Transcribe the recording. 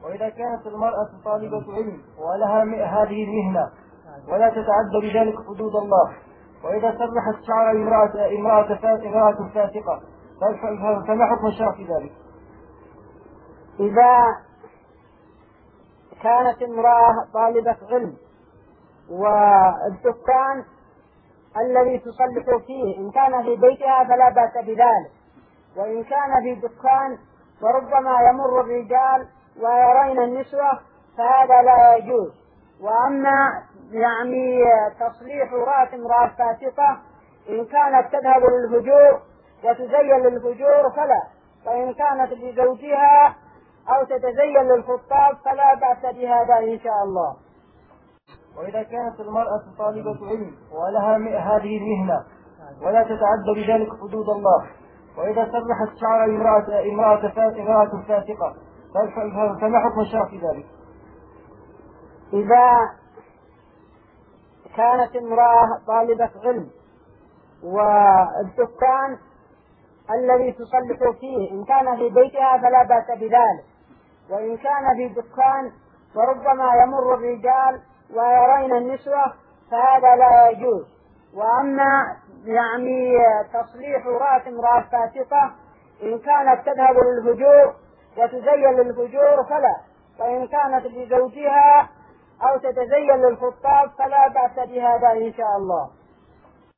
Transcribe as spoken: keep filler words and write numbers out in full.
وإذا كانت المرأة طالبة علم ولها هذه المهنة ولا تتعدى بذلك حدود الله، وإذا سرحت شعر امرأة امرأة امرأة فاسقة، فما حكم الشرع في ذلك؟ إذا كانت امرأة طالبة علم والدكان الذي تصلح فيه إن كان في بيتها فلا بأس بذلك، وإن كان في دكان وربما يمر الرجال ويرين النسوة فهذا لا يجوز. وأما يعني تصليح رأس امرأة فاسقة إن كانت تذهب للفجور وتزين للفجور فلا، وإن كانت لزوجها أو تتزين للخطاب فلا بأس بهذا إن شاء الله. وإذا كانت المرأة طالبة علم ولها هذه المهنة ولا تتعدى بذلك حدود الله، وإذا سرحت شعر امرأة امرأة فاسقة، فما حكم الشرع في ذلك؟ إذا كانت امرأة طالبة علم والدكان الذي تصلح فيه إن كان في بيتها فلا بأس بذلك، وإن كان في دكان وربما يمر الرجال ويرين النسوة فهذا لا يجوز. وأما يعني تصليح رأس امرأة فاسقة إن كانت تذهب للفجور وتزين للفجور فلا، وإن كانت لزوجها أو تتزين للخطاب فلا بأس بهذا إن شاء الله.